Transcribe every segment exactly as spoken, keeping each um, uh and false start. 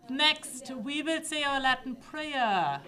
Next, we will say our Latin prayer.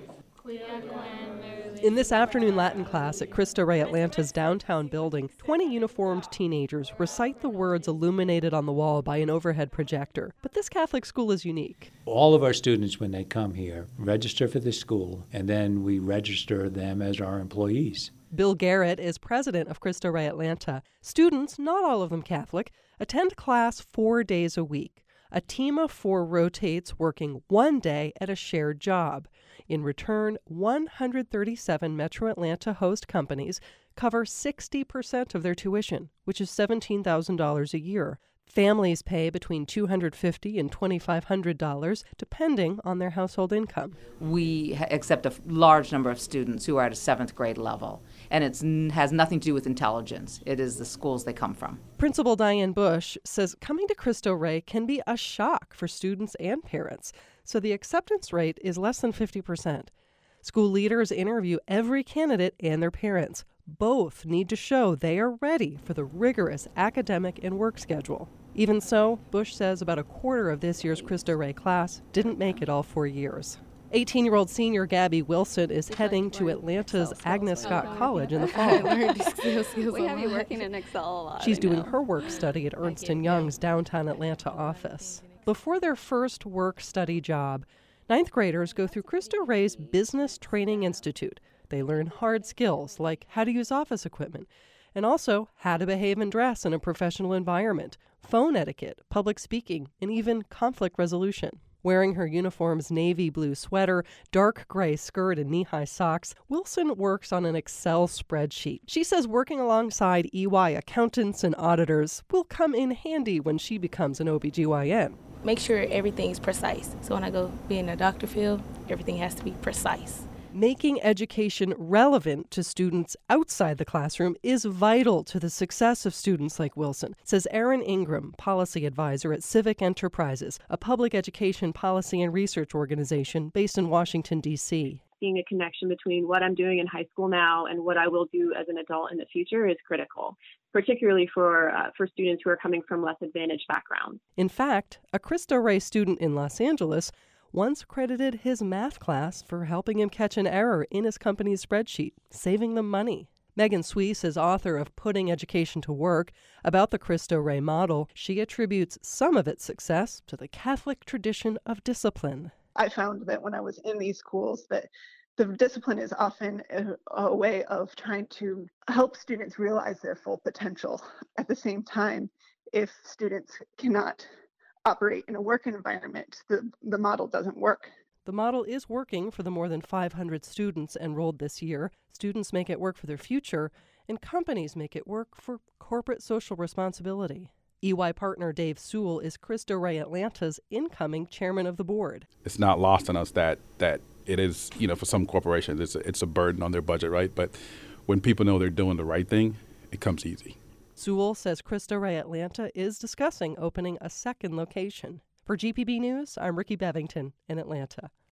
In this afternoon Latin class at Cristo Rey Atlanta's downtown building, twenty uniformed teenagers recite the words illuminated on the wall by an overhead projector. But this Catholic school is unique. All of our students, when they come here, register for the school, and then we register them as our employees. Bill Garrett is president of Cristo Rey Atlanta. Students, not all of them Catholic, attend class four days a week. A team of four rotates, working one day at a shared job. In return, one hundred thirty-seven Metro Atlanta host companies cover sixty percent of their tuition, which is seventeen thousand dollars a year. Families pay between two hundred fifty dollars and twenty-five hundred dollars, depending on their household income. We ha- accept a f- large number of students who are at a seventh grade level, and it n- has nothing to do with intelligence. It is the schools they come from. Principal Diane Bush says coming to Cristo Rey can be a shock for students and parents, so the acceptance rate is less than fifty percent. School leaders interview every candidate and their parents. Both need to show they are ready for the rigorous academic and work schedule. Even so, Bush says about a quarter of this year's Cristo Rey class didn't make it all four years. eighteen-year-old senior Gabby Wilson is heading to Atlanta's Agnes Scott College in the fall. I learned Excel skills We a have you lot. working in Excel a lot. She's I doing know. her work study at Ernst and Young's downtown Atlanta office. Before their first work-study job, ninth graders go through Cristo Rey's Business Training Institute. They learn hard skills like how to use office equipment and also how to behave and dress in a professional environment, phone etiquette, public speaking, and even conflict resolution. Wearing her uniform's navy blue sweater, dark gray skirt, and knee-high socks, Wilson works on an Excel spreadsheet. She says working alongside E Y accountants and auditors will come in handy when she becomes an O B G Y N. Make sure everything's precise. So when I go be in the doctor field, everything has to be precise. Making education relevant to students outside the classroom is vital to the success of students like Wilson, says Erin Ingram, policy advisor at Civic Enterprises, a public education policy and research organization based in Washington, D C Seeing a connection between what I'm doing in high school now and what I will do as an adult in the future is critical, particularly for uh, for students who are coming from less advantaged backgrounds. In fact, a Cristo Rey student in Los Angeles once credited his math class for helping him catch an error in his company's spreadsheet, saving them money. Megan Suisse is author of Putting Education to Work. About the Cristo Rey model, she attributes some of its success to the Catholic tradition of discipline. I found that when I was in these schools that the discipline is often a, a way of trying to help students realize their full potential. At the same time, if students cannot operate in a work environment, the, the model doesn't work. The model is working for the more than five hundred students enrolled this year. Students make it work for their future, and companies make it work for corporate social responsibility. E Y partner Dave Sewell is Cristo Rey Atlanta's incoming chairman of the board. It's not lost on us that that it is, you know, for some corporations, it's a, it's a burden on their budget, right? But when people know they're doing the right thing, it comes easy. Sewell says Cristo Rey Atlanta is discussing opening a second location. For G P B News, I'm Ricky Bevington in Atlanta.